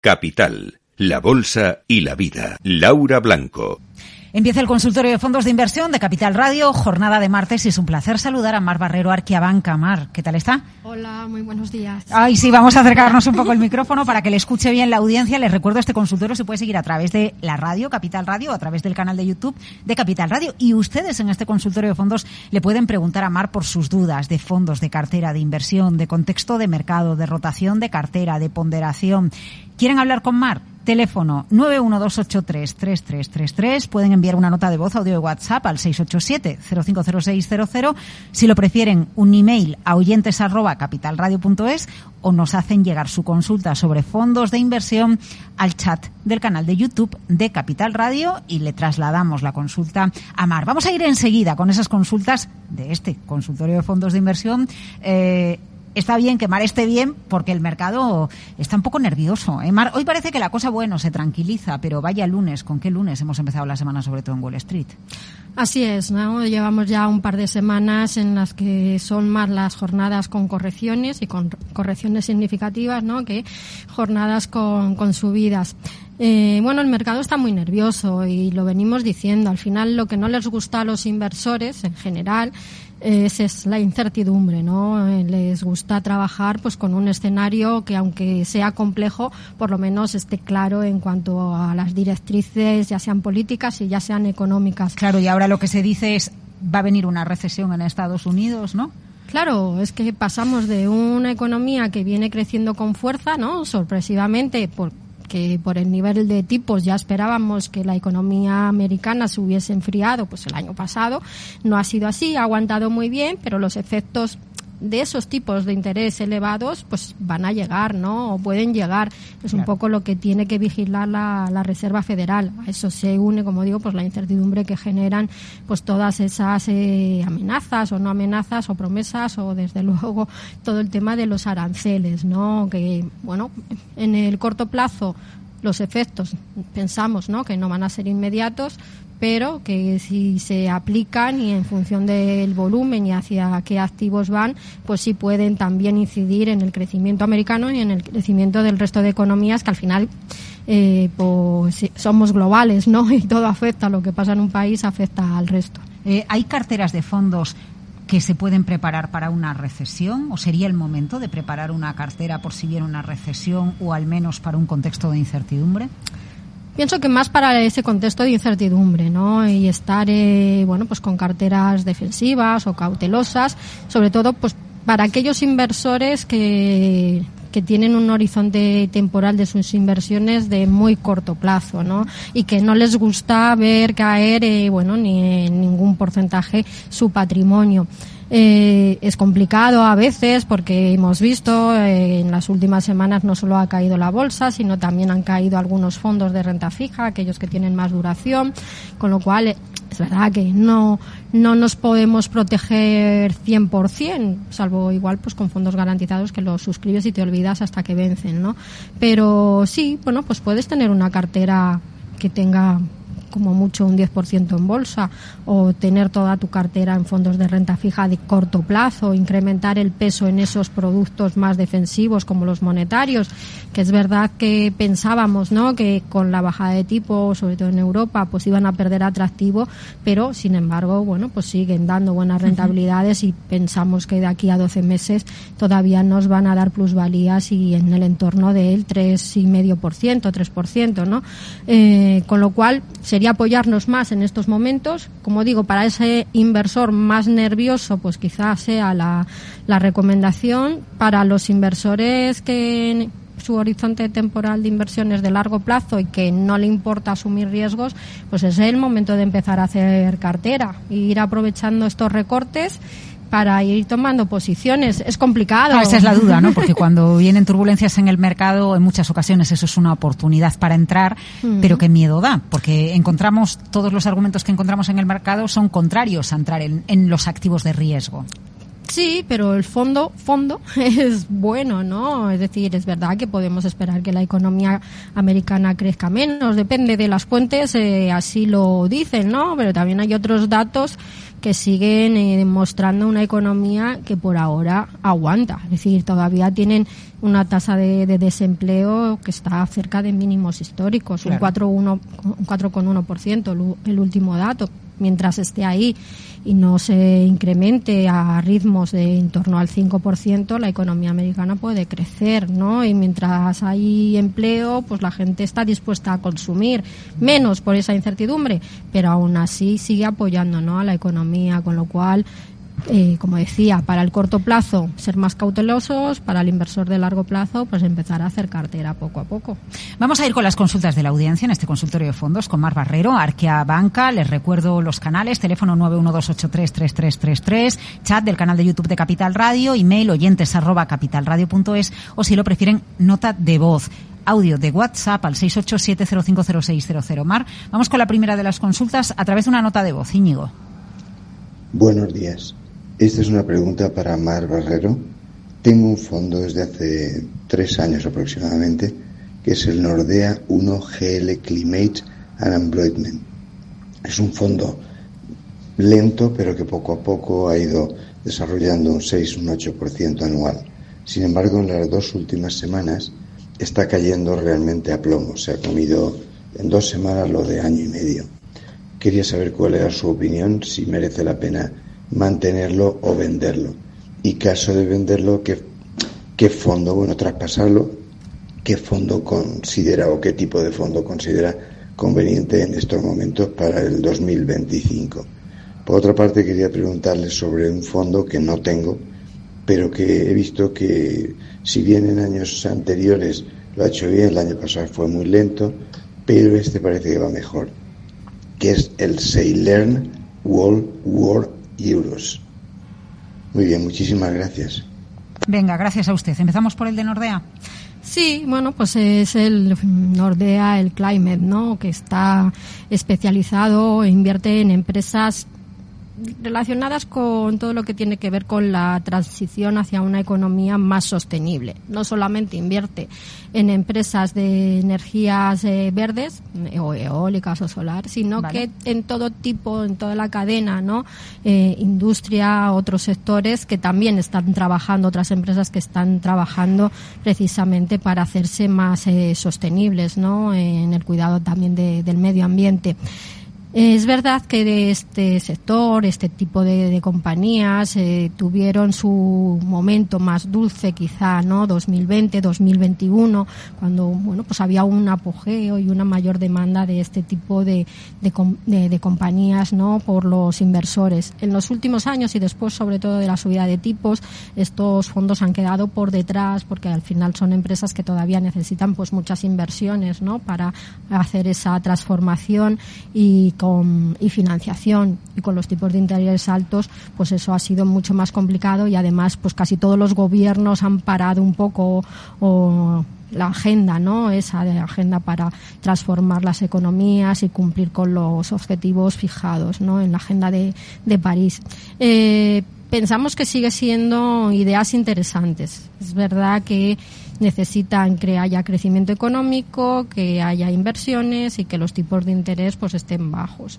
Capital, la bolsa y la vida. Laura Blanco. Empieza el consultorio de fondos de inversión de Capital Radio, jornada de martes, y es un placer saludar a Mar Barrero, Arquiabanca. Mar, ¿qué tal está? Hola, muy buenos días. Ay, sí, vamos a acercarnos un poco el micrófono para que le escuche bien la audiencia. Les recuerdo, este consultorio se puede seguir a través de la radio, Capital Radio, o a través del canal de YouTube de Capital Radio. Y ustedes en este consultorio de fondos le pueden preguntar a Mar por sus dudas de fondos, de cartera, de inversión, de contexto de mercado, de rotación de cartera, de ponderación. ¿Quieren hablar con Mar? Teléfono 912833333. Pueden enviar una nota de voz, audio de WhatsApp al 687-050600. Si lo prefieren, un email a oyentes@capitalradio.es, o nos hacen llegar su consulta sobre fondos de inversión al chat del canal de YouTube de Capital Radio y le trasladamos la consulta a Mar. Vamos a ir enseguida con esas consultas de este consultorio de fondos de inversión. Está bien que Mar esté bien porque el mercado está un poco nervioso. Mar, hoy parece que la cosa, bueno, se tranquiliza, pero vaya lunes. ¿Con qué lunes hemos empezado la semana, sobre todo en Wall Street? Así es, ¿no? Llevamos ya un par de semanas en las que son más las jornadas con correcciones y con correcciones significativas, ¿no?, que jornadas con subidas. Bueno, el mercado está muy nervioso y lo venimos diciendo. Al final, lo que no les gusta a los inversores en general es la incertidumbre, ¿no? Les gusta trabajar pues con un escenario que, aunque sea complejo, por lo menos esté claro en cuanto a las directrices, ya sean políticas y ya sean económicas. Claro, y ahora lo que se dice es va a venir una recesión en Estados Unidos, ¿no? Claro, es que pasamos de una economía que viene creciendo con fuerza, ¿no?, sorpresivamente, que por el nivel de tipos ya esperábamos que la economía americana se hubiese enfriado pues el año pasado. No ha sido así, ha aguantado muy bien, pero los efectos de esos tipos de interés elevados pues van a llegar, ¿no?, o pueden llegar. Es un poco lo que tiene que vigilar la Reserva Federal. A eso se une, como digo, pues la incertidumbre que generan pues todas esas amenazas o no amenazas o promesas, o desde luego todo el tema de los aranceles, ¿no?, que bueno, en el corto plazo los efectos pensamos, ¿no?, que no van a ser inmediatos, pero que si se aplican y en función del volumen y hacia qué activos van, pues sí pueden también incidir en el crecimiento americano y en el crecimiento del resto de economías, que al final pues somos globales, ¿no?, y todo afecta. Lo que pasa en un país afecta al resto. ¿Hay carteras de fondos que se pueden preparar para una recesión, o sería el momento de preparar una cartera por si viene una recesión, o al menos para un contexto de incertidumbre? Pienso que más para ese contexto de incertidumbre, ¿no?, y estar bueno, pues con carteras defensivas o cautelosas, sobre todo pues para aquellos inversores que tienen un horizonte temporal de sus inversiones de muy corto plazo, ¿no?, y que no les gusta ver caer bueno, ni en ningún porcentaje su patrimonio. Es complicado a veces porque hemos visto en las últimas semanas no solo ha caído la bolsa, sino también han caído algunos fondos de renta fija, aquellos que tienen más duración, con lo cual es verdad que no nos podemos proteger 100%, salvo igual pues con fondos garantizados que los suscribes y te olvidas hasta que vencen, ¿no? Pero sí, bueno, pues puedes tener una cartera que tenga como mucho un 10% en bolsa, o tener toda tu cartera en fondos de renta fija de corto plazo, incrementar el peso en esos productos más defensivos como los monetarios, que es verdad que pensábamos, ¿no?, que con la bajada de tipo, sobre todo en Europa, pues iban a perder atractivo, pero sin embargo, bueno, pues siguen dando buenas rentabilidades y pensamos que de aquí a 12 meses todavía nos van a dar plusvalías y en el entorno del 3,5%, 3%, ¿no? Con lo cual sería apoyarnos más en estos momentos. Como digo, para ese inversor más nervioso, pues quizás sea la recomendación. Para los inversores que su horizonte temporal de inversiones de largo plazo y que no le importa asumir riesgos, pues es el momento de empezar a hacer cartera e ir aprovechando estos recortes para ir tomando posiciones. Es complicado. Esa es la duda, ¿no? Porque cuando vienen turbulencias en el mercado, en muchas ocasiones eso es una oportunidad para entrar, pero qué miedo da, porque encontramos, todos los argumentos que encontramos en el mercado son contrarios a entrar en los activos de riesgo. Sí, pero el fondo es bueno, ¿no? Es decir, es verdad que podemos esperar que la economía americana crezca menos, depende de las fuentes, así lo dicen, ¿no? Pero también hay otros datos que siguen demostrando una economía que por ahora aguanta. Es decir, todavía tienen una tasa de desempleo que está cerca de mínimos históricos, claro. Un 4,1% el último dato. Mientras esté ahí y no se incremente a ritmos de en torno al 5%, la economía americana puede crecer, ¿no? Y mientras hay empleo, pues la gente está dispuesta a consumir menos por esa incertidumbre, pero aún así sigue apoyando, ¿no?, a la economía, con lo cual, como decía, para el corto plazo ser más cautelosos, para el inversor de largo plazo pues empezar a hacer cartera poco a poco. Vamos a ir con las consultas de la audiencia en este consultorio de fondos con Mar Barrero, Arquea Banca. Les recuerdo los canales: teléfono 912833333, chat del canal de YouTube de Capital Radio, email oyentes@capitalradio.es, o si lo prefieren, nota de voz, audio de WhatsApp al 687050600. Mar, vamos con la primera de las consultas a través de una nota de voz. Íñigo. Buenos días. Esta es una pregunta para Mar Barrero. Tengo un fondo desde hace 3 años aproximadamente, que es el Nordea 1 GL Climate and Employment. Es un fondo lento, pero que poco a poco ha ido desarrollando un 6, un 8% anual. Sin embargo, en las 2 últimas semanas está cayendo realmente a plomo. Se ha comido en 2 semanas lo de año y medio. Quería saber cuál era su opinión, si merece la pena mantenerlo o venderlo. Y caso de venderlo, ¿qué fondo, traspasarlo, qué fondo considera o qué tipo de fondo considera conveniente en estos momentos para el 2025? Por otra parte, quería preguntarle sobre un fondo que no tengo, pero que he visto que, si bien en años anteriores lo ha hecho bien, el año pasado fue muy lento, pero este parece que va mejor, que es el Ceylern World Euros. Muy bien, muchísimas gracias. Venga, gracias a usted. Empezamos por el de Nordea. Sí, bueno, pues es el Nordea, el Climate, ¿no?, que está especializado e invierte en empresas relacionadas con todo lo que tiene que ver con la transición hacia una economía más sostenible. No solamente invierte en empresas de energías verdes, o eólicas o solar, sino que en todo tipo, en toda la cadena, ¿no? Industria, otros sectores que también están trabajando, otras empresas que están trabajando precisamente para hacerse más sostenibles, ¿no?, en el cuidado también del medio ambiente. Es verdad que de este sector, este tipo de compañías tuvieron su momento más dulce quizá, ¿no?, 2020, 2021, cuando pues había un apogeo y una mayor demanda de este tipo de compañías, ¿no?, por los inversores. En los últimos años y después, sobre todo, de la subida de tipos, estos fondos han quedado por detrás, porque al final son empresas que todavía necesitan pues muchas inversiones, ¿no?, para hacer esa transformación y financiación, y con los tipos de interés altos pues eso ha sido mucho más complicado, y además pues casi todos los gobiernos han parado un poco la agenda, ¿no?, esa de agenda para transformar las economías y cumplir con los objetivos fijados, ¿no?, en la agenda de París. Pensamos que sigue siendo ideas interesantes. Es verdad que necesitan que haya crecimiento económico, que haya inversiones y que los tipos de interés pues estén bajos.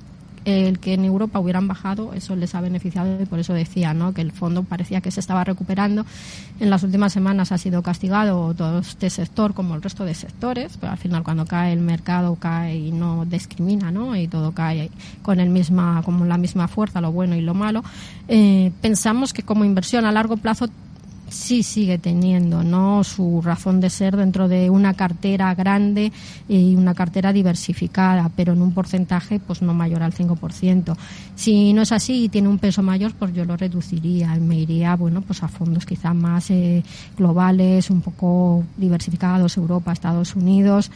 El que en Europa hubieran bajado, eso les ha beneficiado, y por eso decía, ¿no?, que el fondo parecía que se estaba recuperando. En las últimas semanas ha sido castigado todo este sector como el resto de sectores, pero al final cuando cae el mercado cae y no discrimina, ¿no?, y todo cae con la misma fuerza, lo bueno y lo malo. Pensamos que como inversión a largo plazo sí sigue teniendo, ¿no?, su razón de ser dentro de una cartera grande y una cartera diversificada, pero en un porcentaje pues no mayor al 5%. Si no es así y tiene un peso mayor, pues yo lo reduciría y me iría pues a fondos quizá más globales, un poco diversificados, Europa, Estados Unidos,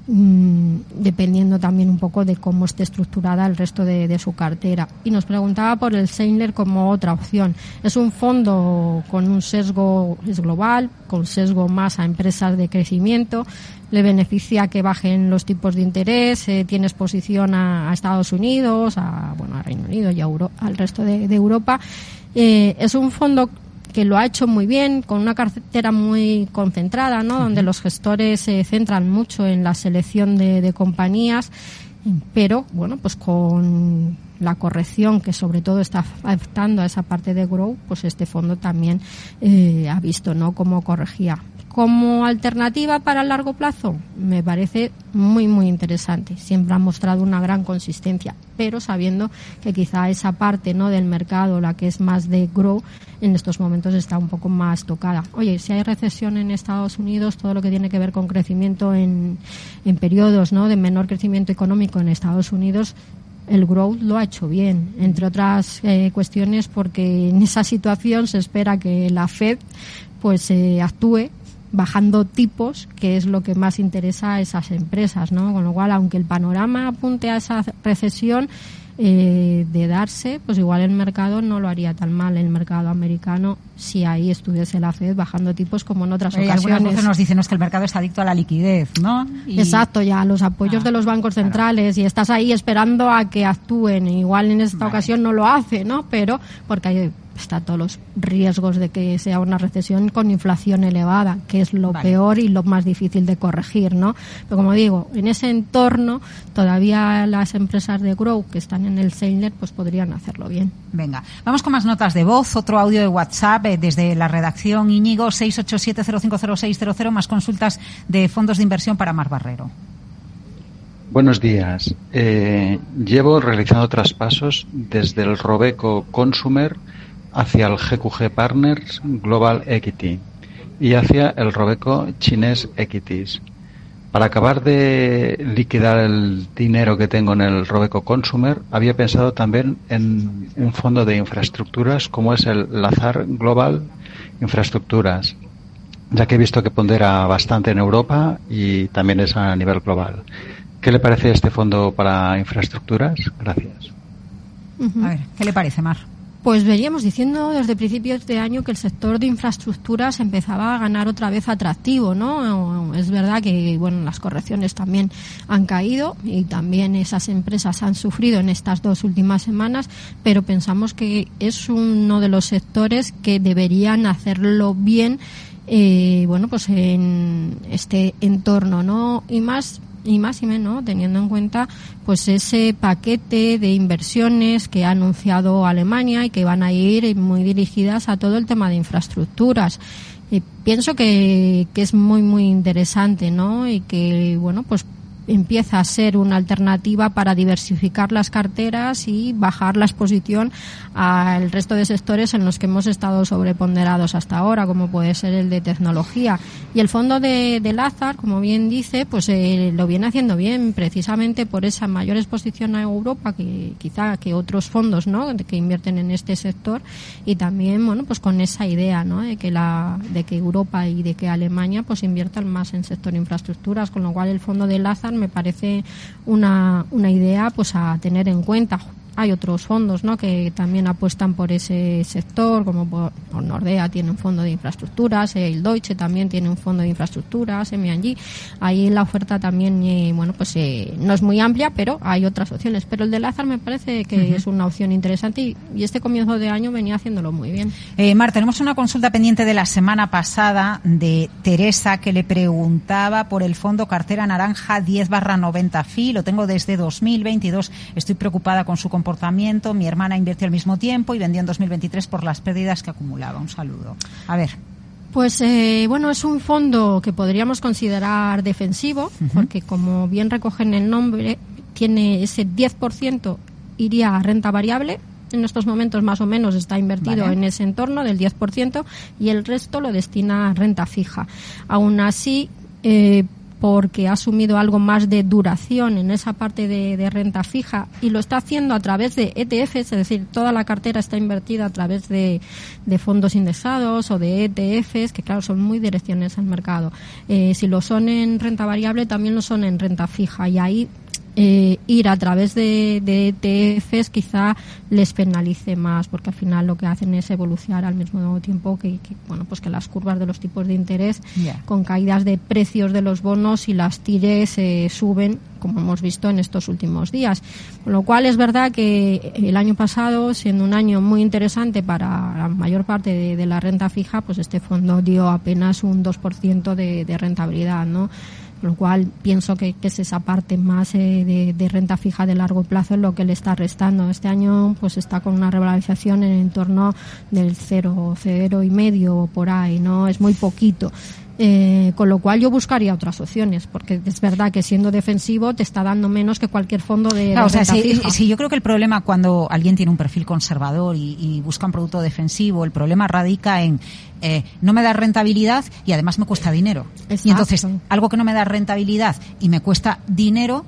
dependiendo también un poco de cómo esté estructurada el resto de su cartera. Y nos preguntaba por el Ceylern como otra opción. Es un fondo con un sesgo, es global, con sesgo más a empresas de crecimiento. Le beneficia que bajen los tipos de interés, tiene exposición a Estados Unidos, a Reino Unido y al resto de Europa. Es un fondo que lo ha hecho muy bien, con una cartera muy concentrada, ¿no? Donde los gestores se centran mucho en la selección de compañías, pero bueno, pues con la corrección que sobre todo está afectando a esa parte de Grow, pues este fondo también ha visto, ¿no?, cómo corregía. Como alternativa para el largo plazo, me parece muy, muy interesante. Siempre ha mostrado una gran consistencia, pero sabiendo que quizá esa parte, ¿no?, del mercado, la que es más de Grow, en estos momentos está un poco más tocada. Oye, si hay recesión en Estados Unidos, todo lo que tiene que ver con crecimiento en periodos, ¿no?, de menor crecimiento económico en Estados Unidos, el growth lo ha hecho bien, entre otras cuestiones porque en esa situación se espera que la Fed pues actúe bajando tipos, que es lo que más interesa a esas empresas, ¿no? Con lo cual, aunque el panorama apunte a esa recesión de darse, pues igual el mercado no lo haría tan mal, el mercado americano, si ahí estuviese la Fed bajando tipos como en otras ocasiones. Algunas veces nos dicen que el mercado está adicto a la liquidez, ¿no? Exacto, ya los apoyos de los bancos centrales, y estás ahí esperando a que actúen. Igual en esta ocasión no lo hace, ¿no? Pero porque está todos los riesgos de que sea una recesión con inflación elevada, que es lo peor y lo más difícil de corregir, ¿no? Pero como digo, en ese entorno todavía las empresas de Grow que están en el Seyler pues podrían hacerlo bien. Venga, vamos con más notas de voz, otro audio de WhatsApp desde la redacción Íñigo 687050600, más consultas de fondos de inversión para Mar Barrero. Buenos días. Llevo realizando traspasos desde el Robeco Consumer hacia el GQG Partners Global Equity y hacia el Robeco Chinese Equities. Para acabar de liquidar el dinero que tengo en el Robeco Consumer, había pensado también en un fondo de infraestructuras como es el Lazard Global Infraestructuras, ya que he visto que pondera bastante en Europa y también es a nivel global. ¿Qué le parece este fondo para infraestructuras? Gracias. A ver, ¿qué le parece, Mar? Pues veníamos diciendo desde principios de año que el sector de infraestructuras empezaba a ganar otra vez atractivo, ¿no? Es verdad que, bueno, las correcciones también han caído y también esas empresas han sufrido en estas 2 últimas semanas, pero pensamos que es uno de los sectores que deberían hacerlo bien, bueno, pues en este entorno, ¿no? Y más menos teniendo en cuenta pues ese paquete de inversiones que ha anunciado Alemania y que van a ir muy dirigidas a todo el tema de infraestructuras. Pienso que es muy muy interesante, ¿no? Y que, bueno, pues empieza a ser una alternativa para diversificar las carteras y bajar la exposición al resto de sectores en los que hemos estado sobreponderados hasta ahora, como puede ser el de tecnología. Y el fondo de Lazard, como bien dice, pues lo viene haciendo bien, precisamente por esa mayor exposición a Europa que quizá que otros fondos, ¿no?, que invierten en este sector, y también, bueno, pues con esa idea, ¿no?, de que Europa y de que Alemania pues inviertan más en sector infraestructuras, con lo cual el fondo de Lazard me parece una idea pues a tener en cuenta. Hay otros fondos, ¿no?, que también apuestan por ese sector, como por Nordea tiene un fondo de infraestructuras, el Deutsche también tiene un fondo de infraestructuras, M&G. Ahí la oferta también, bueno, pues no es muy amplia, pero hay otras opciones. Pero el de Lazard me parece que es una opción interesante y este comienzo de año venía haciéndolo muy bien. Mar, tenemos una consulta pendiente de la semana pasada de Teresa, que le preguntaba por el fondo cartera naranja 10/90 FI. Lo tengo desde 2022. Estoy preocupada con su comportamiento. Mi hermana invirtió al mismo tiempo y vendió en 2023 por las pérdidas que acumulaba. Un saludo. A ver. Pues bueno, es un fondo que podríamos considerar defensivo, porque como bien recogen el nombre, tiene ese 10% iría a renta variable. En estos momentos más o menos está invertido en ese entorno del 10% y el resto lo destina a renta fija. Aún así, porque ha asumido algo más de duración en esa parte de renta fija y lo está haciendo a través de ETFs, es decir, toda la cartera está invertida a través de fondos indexados o de ETFs, que claro, son muy direcciones al mercado. Si lo son en renta variable, también lo son en renta fija, y ahí ir a través de ETFs quizá les penalice más, porque al final lo que hacen es evolucionar al mismo tiempo que las curvas de los tipos de interés con caídas de precios de los bonos y las TIRES suben, como hemos visto en estos últimos días. Con lo cual es verdad que el año pasado, siendo un año muy interesante para la mayor parte de la renta fija, pues este fondo dio apenas un 2% de rentabilidad, ¿no? Con lo cual pienso que es esa parte más de renta fija de largo plazo en lo que le está restando. Este año pues está con una revalorización en torno del 0,5 por ahí, ¿no? Es muy poquito. Con lo cual yo buscaría otras opciones, porque es verdad que siendo defensivo te está dando menos que cualquier fondo de renta fija. Sí, yo creo que el problema cuando alguien tiene un perfil conservador y busca un producto defensivo, el problema radica en no me da rentabilidad y además me cuesta dinero. Exacto. Y entonces, algo que no me da rentabilidad y me cuesta dinero,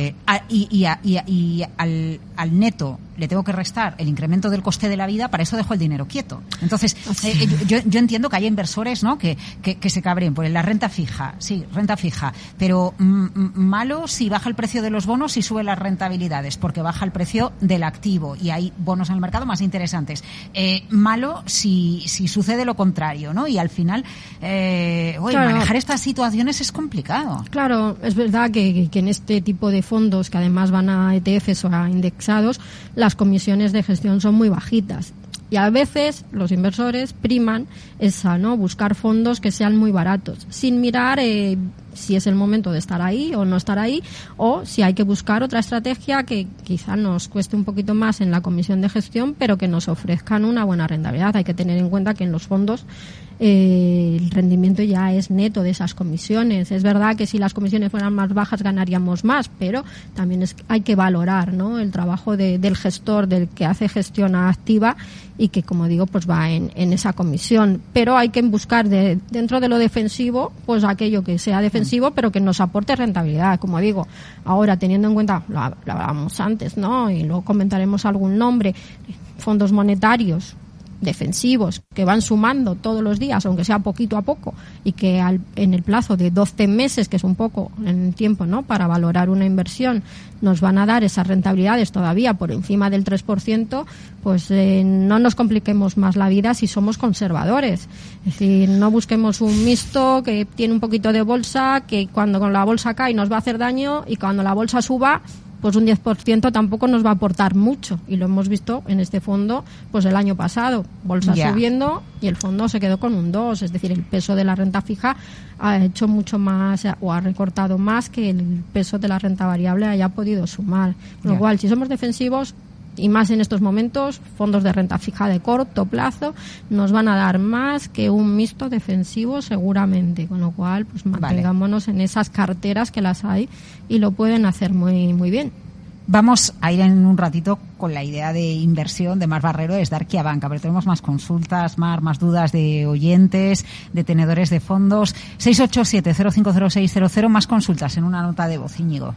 al neto le tengo que restar el incremento del coste de la vida, para eso dejo el dinero quieto. Entonces, yo entiendo que hay inversores, ¿no?, que se cabren por la renta fija. Sí, renta fija. Pero malo si baja el precio de los bonos y sube las rentabilidades, porque baja el precio del activo y hay bonos en el mercado más interesantes. Malo si sucede lo contrario, ¿no? Y al final, manejar estas situaciones es complicado. Claro, es verdad que en este tipo de fondos, que además van a ETFs o a indexados, las comisiones de gestión son muy bajitas. Y a veces los inversores priman buscar fondos que sean muy baratos, sin mirar si es el momento de estar ahí o no estar ahí, o si hay que buscar otra estrategia que quizá nos cueste un poquito más en la comisión de gestión, pero que nos ofrezcan una buena rentabilidad. Hay que tener en cuenta que en los fondos el rendimiento ya es neto de esas comisiones. Es verdad que si las comisiones fueran más bajas ganaríamos más, pero también hay que valorar, ¿no?, el trabajo del gestor, del que hace gestión activa y que, como digo, pues va en esa comisión. Pero hay que buscar dentro de lo defensivo, pues aquello que sea defensivo pero que nos aporte rentabilidad. Como digo, ahora teniendo en cuenta, lo hablábamos antes, ¿no?, y luego comentaremos algún nombre, fondos monetarios defensivos que van sumando todos los días, aunque sea poquito a poco, y que en el plazo de 12 meses, que es un poco en tiempo, ¿no?, para valorar una inversión, nos van a dar esas rentabilidades todavía por encima del 3%, pues no nos compliquemos más la vida si somos conservadores. Es decir, no busquemos un mixto que tiene un poquito de bolsa, que cuando con la bolsa cae nos va a hacer daño, y cuando la bolsa suba, pues un 10% tampoco nos va a aportar mucho, y lo hemos visto en este fondo pues el año pasado, bolsa subiendo y el fondo se quedó con un 2, es decir, el peso de la renta fija ha hecho mucho más o ha recortado más que el peso de la renta variable haya podido sumar. Con lo cual, si somos defensivos, y más en estos momentos, fondos de renta fija de corto plazo nos van a dar más que un mixto defensivo seguramente, con lo cual pues mantengámonos en esas carteras, que las hay y lo pueden hacer muy muy bien. Vamos a ir en un ratito con la idea de inversión de Mar Barrero, es dar que a banca, pero tenemos más consultas, más dudas de oyentes, de tenedores de fondos. 687-050600, más consultas en una nota de voz. Íñigo.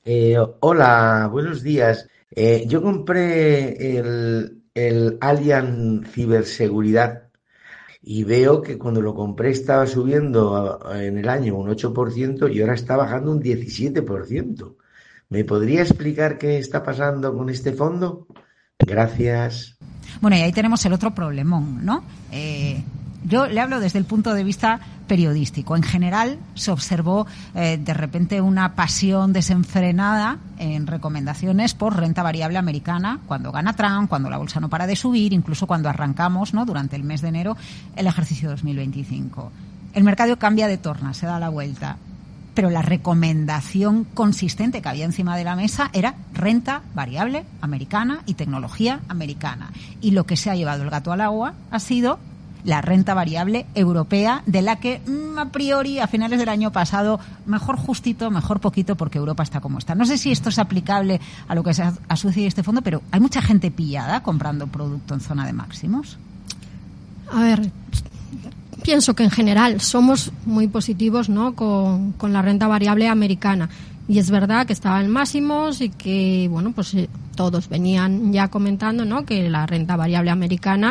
Hola, buenos días. Yo compré el Allianz Ciberseguridad y veo que cuando lo compré estaba subiendo en el año un 8% y ahora está bajando un 17%. ¿Me podría explicar qué está pasando con este fondo? Gracias. Bueno, y ahí tenemos el otro problemón, ¿no? Yo le hablo desde el punto de vista periodístico. En general se observó de repente una pasión desenfrenada en recomendaciones por renta variable americana cuando gana Trump, cuando la bolsa no para de subir, incluso cuando arrancamos, ¿no?, durante el mes de enero el ejercicio 2025. El mercado cambia de torna, se da la vuelta, pero la recomendación consistente que había encima de la mesa era renta variable americana y tecnología americana. Y lo que se ha llevado el gato al agua ha sido la renta variable europea, de la que a priori a finales del año pasado mejor justito, mejor poquito, porque Europa está como está. No sé si esto es aplicable a lo que se asocia este fondo, pero hay mucha gente pillada comprando producto en zona de máximos. A ver, pienso que en general somos muy positivos, ¿no?, con la renta variable americana. Y es verdad que estaba en máximos y que, bueno, pues todos venían ya comentando, ¿no?, que la renta variable americana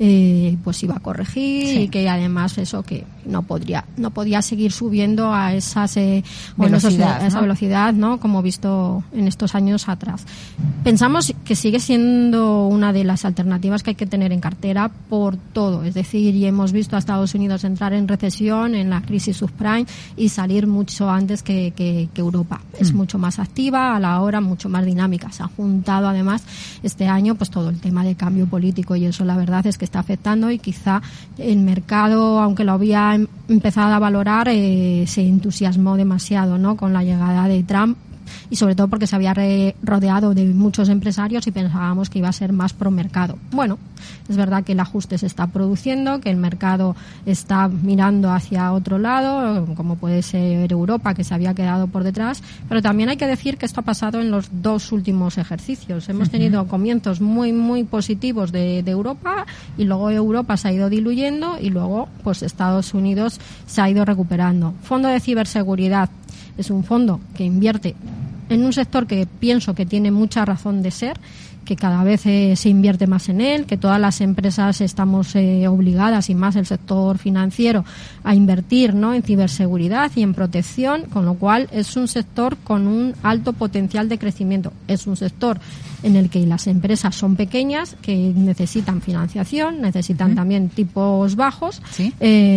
pues iba a corregir, sí, y que además eso, que no podía seguir subiendo a esas velocidad, esa velocidad, ¿no?, como visto en estos años atrás. Pensamos que sigue siendo una de las alternativas que hay que tener en cartera por todo, es decir, y hemos visto a Estados Unidos entrar en recesión, en la crisis subprime, y salir mucho antes que Europa. Es mucho más activa, a la hora mucho más dinámica. Se ha juntado además este año pues todo el tema de cambio político, y eso la verdad es que está afectando, y quizá el mercado, aunque lo había empezado a valorar, se entusiasmó demasiado, ¿no?, con la llegada de Trump, y sobre todo porque se había rodeado de muchos empresarios y pensábamos que iba a ser más pro mercado. Bueno, es verdad que el ajuste se está produciendo, que el mercado está mirando hacia otro lado, como puede ser Europa, que se había quedado por detrás, pero también hay que decir que esto ha pasado en los 2 últimos ejercicios. Hemos tenido comienzos muy, muy positivos de Europa, y luego Europa se ha ido diluyendo, y luego pues Estados Unidos se ha ido recuperando. Fondo de ciberseguridad es un fondo que invierte en un sector que pienso que tiene mucha razón de ser, que cada vez se invierte más en él, que todas las empresas estamos obligadas, y más el sector financiero, a invertir, ¿no?, en ciberseguridad y en protección, con lo cual es un sector con un alto potencial de crecimiento. Es un sector en el que las empresas son pequeñas, que necesitan financiación, necesitan también tipos bajos, ¿sí?,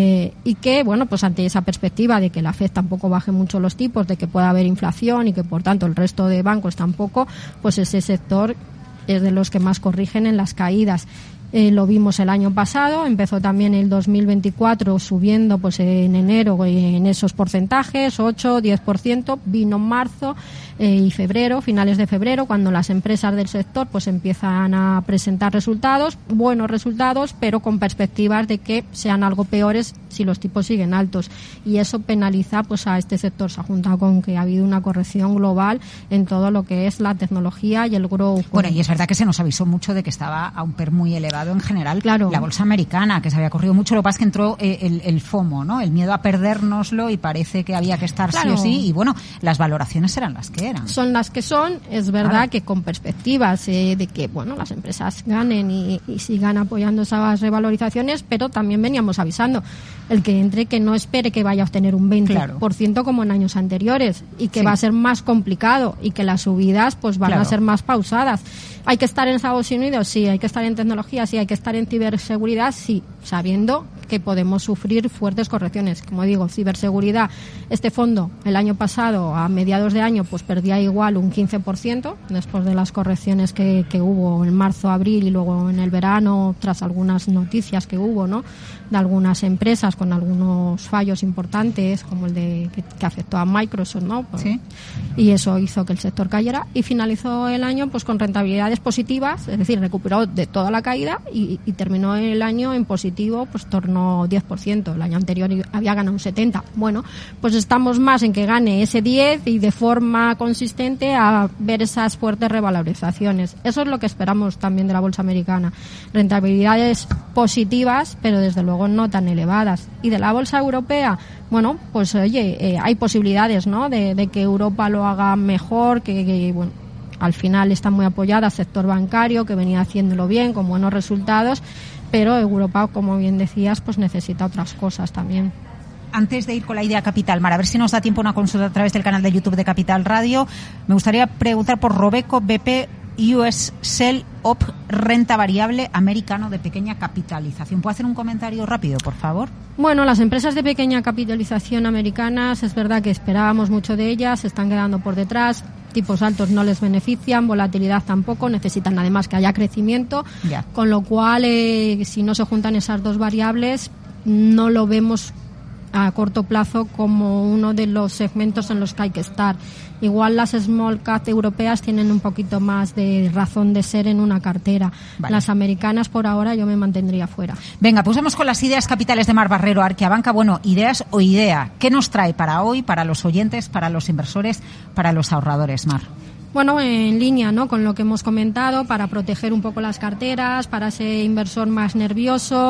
y que, bueno, pues ante esa perspectiva de que la FED tampoco baje mucho los tipos, de que pueda haber inflación y que por tanto el resto de bancos tampoco, pues ese sector es de los que más corrigen en las caídas. Lo vimos el año pasado, empezó también el 2024 subiendo pues en enero en esos porcentajes, 8-10%, vino marzo y febrero, finales de febrero, cuando las empresas del sector pues empiezan a presentar resultados, buenos resultados, pero con perspectivas de que sean algo peores si los tipos siguen altos, y eso penaliza pues a este sector. Se ha juntado con que ha habido una corrección global en todo lo que es la tecnología y el growth. Bueno, y es verdad que se nos avisó mucho de que estaba a un PER muy elevado en general, claro, la bolsa americana, que se había corrido mucho. Lo que pasa es que entró el FOMO, ¿no?, el miedo a perdérnoslo, y parece que había que estar sí o sí, y bueno, las valoraciones eran las que eran. Son las que son, es verdad que con perspectivas de que, bueno, las empresas ganen y sigan apoyando esas revalorizaciones, pero también veníamos avisando, el que entre, que no espere que vaya a obtener un 20% como en años anteriores, y que va a ser más complicado, y que las subidas pues van a ser más pausadas. ¿Hay que estar en Estados Unidos? Sí. ¿Hay que estar en tecnología? Sí. ¿Hay que estar en ciberseguridad? Sí, sabiendo que podemos sufrir fuertes correcciones. Como digo, ciberseguridad, este fondo el año pasado, a mediados de año, pues perdía igual un 15%, después de las correcciones que hubo en marzo, abril, y luego en el verano, tras algunas noticias que hubo, ¿no?, de algunas empresas con algunos fallos importantes, como el de que afectó a Microsoft, ¿no? Pues, sí. Y eso hizo que el sector cayera, y finalizó el año pues con rentabilidades positivas, es decir, recuperó de toda la caída, y terminó el año en positivo, pues torno 10%. El año anterior había ganado un 70%. Bueno, pues estamos más en que gane ese 10% y de forma consistente a ver esas fuertes revalorizaciones. Eso es lo que esperamos también de la bolsa americana. Rentabilidades positivas, pero desde luego no tan elevadas. Y de la bolsa europea, bueno, pues oye, hay posibilidades, ¿no?, de que Europa lo haga mejor, que bueno, al final está muy apoyada al sector bancario, que venía haciéndolo bien, con buenos resultados, pero Europa, como bien decías, pues necesita otras cosas también. Antes de ir con la idea capital, Mar, a ver si nos da tiempo una consulta a través del canal de YouTube de Capital Radio, me gustaría preguntar por Robeco BP US Sell Op renta variable americano de pequeña capitalización. ¿Puedo hacer un comentario rápido, por favor? Bueno, las empresas de pequeña capitalización americanas, es verdad que esperábamos mucho de ellas, se están quedando por detrás, tipos altos no les benefician, volatilidad tampoco, necesitan además que haya crecimiento, con lo cual si no se juntan esas dos variables, no lo vemos a corto plazo como uno de los segmentos en los que hay que estar. Igual las small cap europeas tienen un poquito más de razón de ser en una cartera. Las americanas por ahora yo me mantendría fuera. Venga, pues vamos con las ideas capitales de Mar Barrero, Arqueabanca. Bueno, ideas o idea. ¿Qué nos trae para hoy, para los oyentes, para los inversores, para los ahorradores, Mar? Bueno, en línea, ¿no?, con lo que hemos comentado, para proteger un poco las carteras, para ese inversor más nervioso,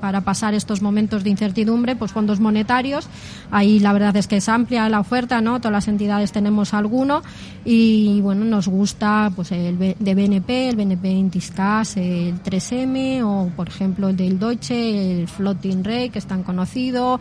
para pasar estos momentos de incertidumbre, pues fondos monetarios. Ahí la verdad es que es amplia la oferta, ¿no? Todas las entidades tenemos alguno y bueno, nos gusta pues el de BNP, el BNP Intiscas, el 3M o por ejemplo el del Deutsche, el Floating Rate, que es tan conocido,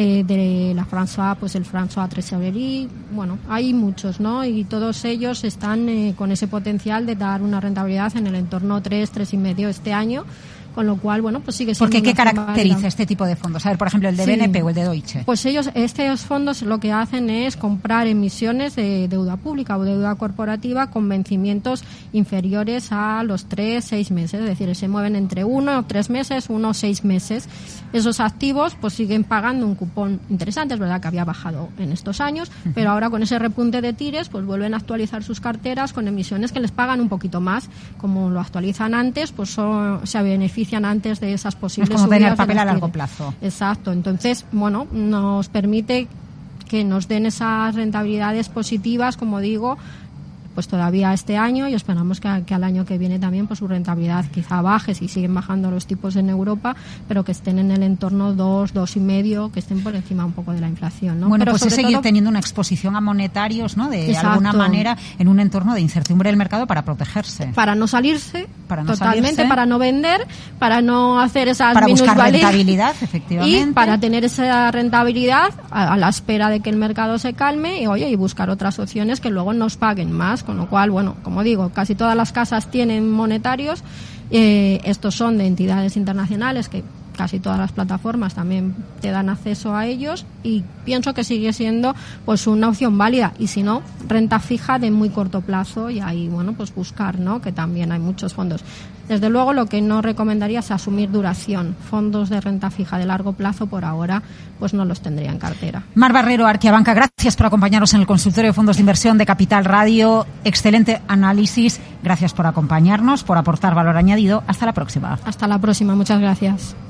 de la François, pues el François Tresorerie. Bueno, hay muchos, ¿no? Y todos ellos están con ese potencial de dar una rentabilidad en el entorno 3,5 este año. Con lo cual, bueno, pues sigue siendo. ¿Por qué? ¿Qué caracteriza este tipo de fondos? A ver, por ejemplo, el de BNP o el de Deutsche. Pues estos fondos lo que hacen es comprar emisiones de deuda pública o deuda corporativa con vencimientos inferiores a los 3-6 meses. Es decir, se mueven entre 1 o 3 meses, 1 o 6 meses. Esos activos pues siguen pagando un cupón interesante. Es verdad que había bajado en estos años, pero ahora con ese repunte de tires pues vuelven a actualizar sus carteras con emisiones que les pagan un poquito más. Como lo actualizan antes, pues se benefician antes de esas posibles subidas. Es como tener papel a largo tires. plazo. Exacto. Entonces, bueno, nos permite que nos den esas rentabilidades positivas, como digo, pues todavía este año, y esperamos que al año que viene también pues su rentabilidad quizá baje si siguen bajando los tipos en Europa, pero que estén en el entorno 2,5, que estén por encima un poco de la inflación, ¿no? Bueno, pero pues es seguir todo, teniendo una exposición a monetarios, ¿no? De exacto, alguna manera en un entorno de incertidumbre del mercado para protegerse. Para no salirse, para no totalmente, salirse, para no vender, para no hacer esas para buscar minusvalías, rentabilidad, efectivamente. Y para tener esa rentabilidad a la espera de que el mercado se calme y buscar otras opciones que luego nos paguen más, con lo cual, bueno, como digo, casi todas las casas tienen monetarios, estos son de entidades internacionales que casi todas las plataformas también te dan acceso a ellos y pienso que sigue siendo pues una opción válida y si no, renta fija de muy corto plazo y ahí, bueno, pues buscar, ¿no? Que también hay muchos fondos. Desde luego lo que no recomendaría es asumir duración. Fondos de renta fija de largo plazo por ahora pues no los tendría en cartera. Mar Barrero, Arquiabanca, gracias por acompañarnos en el consultorio de fondos de inversión de Capital Radio. Excelente análisis. Gracias por acompañarnos, por aportar valor añadido. Hasta la próxima. Hasta la próxima. Muchas gracias.